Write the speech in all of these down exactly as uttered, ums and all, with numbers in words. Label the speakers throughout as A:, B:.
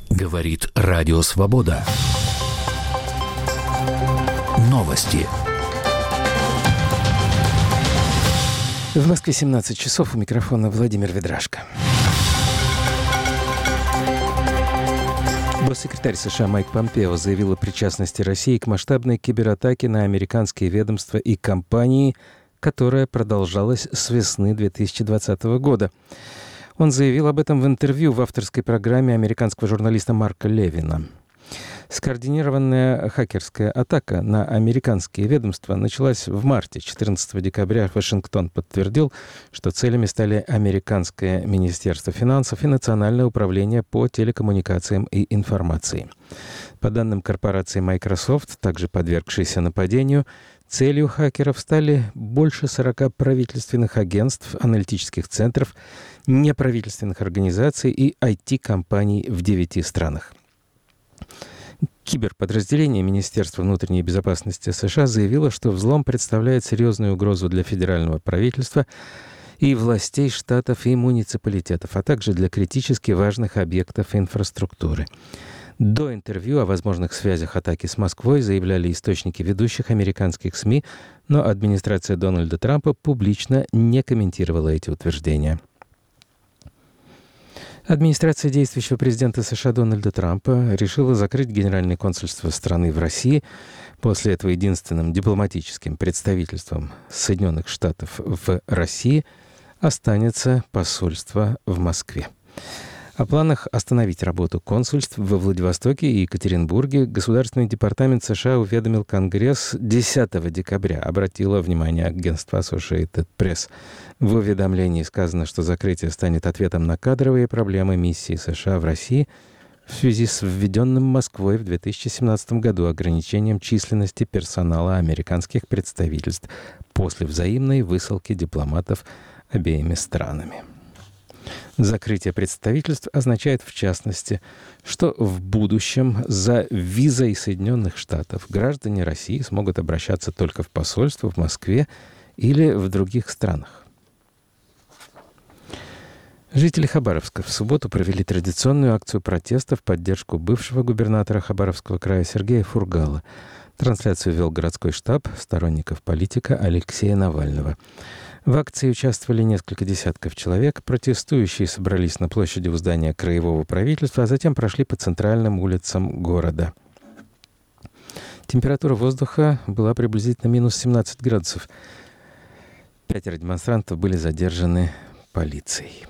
A: Говорит Радио Свобода. Новости.
B: В Москве семнадцать часов. У микрофона Владимир Ведрашко. Госсекретарь США Майк Помпео заявил о причастности России к масштабной кибератаке на американские ведомства и компании, которая продолжалась с весны две тысячи двадцатого года. Он заявил об этом в интервью в авторской программе американского журналиста Марка Левина. Скоординированная хакерская атака на американские ведомства началась в марте. четырнадцатого декабря Вашингтон подтвердил, что целями стали Американское министерство финансов и Национальное управление по телекоммуникациям и информации. По данным корпорации Microsoft, также подвергшейся нападению, целью хакеров стали больше сорока правительственных агентств, аналитических центров, неправительственных организаций и ай ти-компаний в девяти странах. Киберподразделение Министерства внутренней безопасности США заявило, что взлом представляет серьезную угрозу для федерального правительства и властей штатов и муниципалитетов, а также для критически важных объектов инфраструктуры. До интервью о возможных связях атаки с Москвой заявляли источники ведущих американских СМИ, но администрация Дональда Трампа публично не комментировала эти утверждения. Администрация действующего президента США Дональда Трампа решила закрыть генеральное консульство страны в России. После этого единственным дипломатическим представительством Соединенных Штатов в России останется посольство в Москве. О планах остановить работу консульств во Владивостоке и Екатеринбурге Государственный департамент США уведомил Конгресс десятого декабря, обратило внимание агентство Associated Press. В уведомлении сказано, что закрытие станет ответом на кадровые проблемы миссии США в России в связи с введенным Москвой в две тысячи семнадцатом году ограничением численности персонала американских представительств после взаимной высылки дипломатов обеими странами. Закрытие представительств означает, в частности, что в будущем за визой Соединенных Штатов граждане России смогут обращаться только в посольство в Москве или в других странах. Жители Хабаровска в субботу провели традиционную акцию протеста в поддержку бывшего губернатора Хабаровского края Сергея Фургала. Трансляцию вел городской штаб сторонников политика Алексея Навального. В акции участвовали несколько десятков человек. Протестующие собрались на площади у здания краевого правительства, а затем прошли по центральным улицам города. Температура воздуха была приблизительно минус семнадцать градусов. Пятеро демонстрантов были задержаны полицией.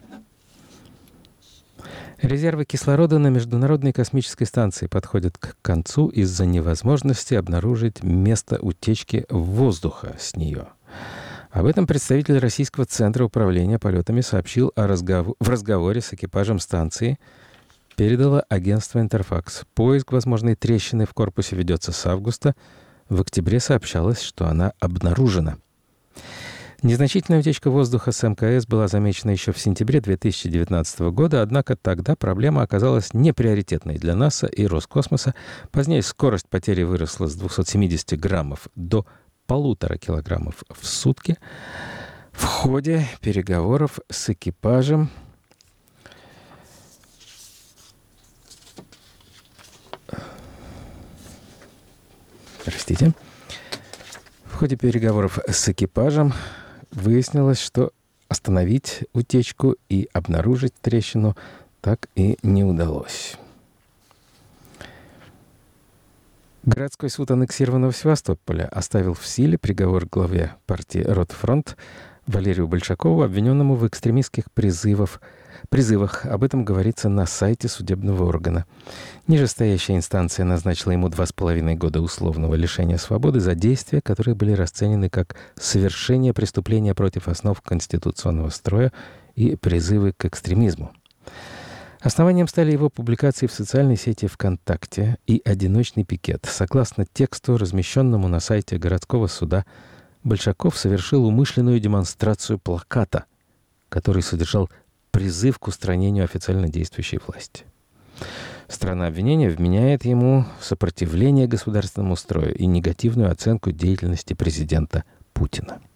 B: Резервы кислорода на Международной космической станции подходят к концу из-за невозможности обнаружить место утечки воздуха с нее. Об этом представитель Российского центра управления полетами сообщил о разгов... в разговоре с экипажем станции, передало агентство «Интерфакс». Поиск возможной трещины в корпусе ведется с августа. В октябре сообщалось, что она обнаружена. Незначительная утечка воздуха с эм ка эс была замечена еще в сентябре две тысячи девятнадцатого года, однако тогда проблема оказалась неприоритетной для НАСА и Роскосмоса. Позднее скорость потери выросла с двухсот семидесяти граммов до полутора килограммов в сутки. В ходе переговоров с экипажем Простите. В ходе переговоров с экипажем выяснилось, что остановить утечку и обнаружить трещину так и не удалось. Городской суд аннексированного Севастополя оставил в силе приговор главе партии «Ротфронт» Валерию Большакову, обвиненному в экстремистских призывах. призывах. Об этом говорится на сайте судебного органа. Нижестоящая инстанция назначила ему два с половиной года условного лишения свободы за действия, которые были расценены как совершение преступления против основ конституционного строя и призывы к экстремизму. Основанием стали его публикации в социальной сети ВКонтакте и одиночный пикет. Согласно тексту, размещенному на сайте городского суда, Большаков совершил умышленную демонстрацию плаката, который содержал призыв к устранению официально действующей власти. Сторона обвинения вменяет ему сопротивление государственному строю и негативную оценку деятельности президента Путина.